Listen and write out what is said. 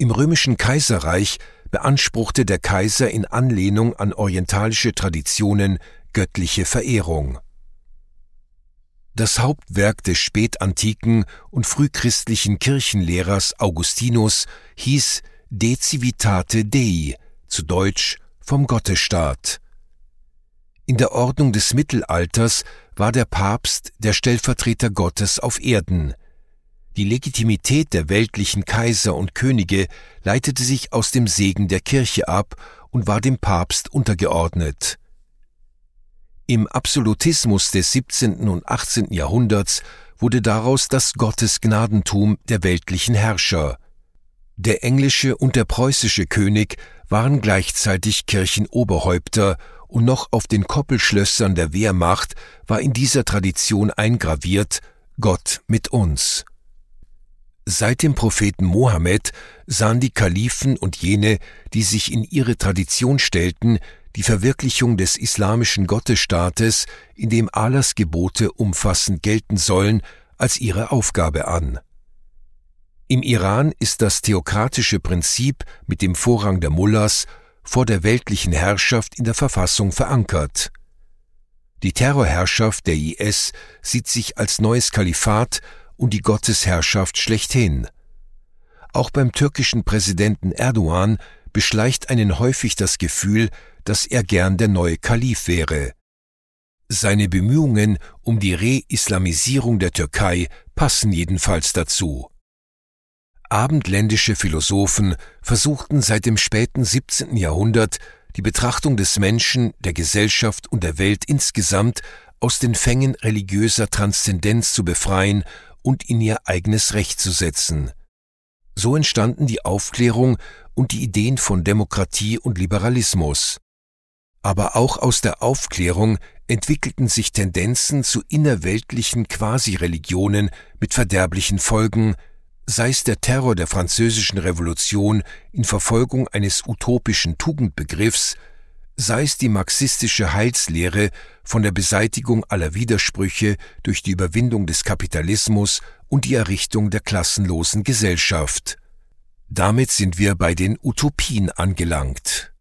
Im römischen Kaiserreich beanspruchte der Kaiser in Anlehnung an orientalische Traditionen göttliche Verehrung. Das Hauptwerk des spätantiken und frühchristlichen Kirchenlehrers Augustinus hieß De Civitate Dei, zu Deutsch vom Gottesstaat. In der Ordnung des Mittelalters war der Papst der Stellvertreter Gottes auf Erden. Die Legitimität der weltlichen Kaiser und Könige leitete sich aus dem Segen der Kirche ab und war dem Papst untergeordnet. Im Absolutismus des 17. und 18. Jahrhunderts wurde daraus das Gottesgnadentum der weltlichen Herrscher. Der englische und der preußische König waren gleichzeitig Kirchenoberhäupter, und noch auf den Koppelschlössern der Wehrmacht war in dieser Tradition eingraviert: Gott mit uns. Seit dem Propheten Mohammed sahen die Kalifen und jene, die sich in ihre Tradition stellten, die Verwirklichung des islamischen Gottesstaates, in dem Allahs Gebote umfassend gelten sollen, als ihre Aufgabe an. Im Iran ist das theokratische Prinzip mit dem Vorrang der Mullahs vor der weltlichen Herrschaft in der Verfassung verankert. Die Terrorherrschaft der IS sieht sich als neues Kalifat und die Gottesherrschaft schlechthin. Auch beim türkischen Präsidenten Erdogan beschleicht einen häufig das Gefühl, dass er gern der neue Kalif wäre. Seine Bemühungen um die Re-Islamisierung der Türkei passen jedenfalls dazu. Abendländische Philosophen versuchten seit dem späten 17. Jahrhundert, die Betrachtung des Menschen, der Gesellschaft und der Welt insgesamt aus den Fängen religiöser Transzendenz zu befreien und in ihr eigenes Recht zu setzen. So entstanden die Aufklärung und die Ideen von Demokratie und Liberalismus. Aber auch aus der Aufklärung entwickelten sich Tendenzen zu innerweltlichen Quasi-Religionen mit verderblichen Folgen, sei es der Terror der Französischen Revolution in Verfolgung eines utopischen Tugendbegriffs, sei es die marxistische Heilslehre von der Beseitigung aller Widersprüche durch die Überwindung des Kapitalismus und die Errichtung der klassenlosen Gesellschaft. Damit sind wir bei den Utopien angelangt.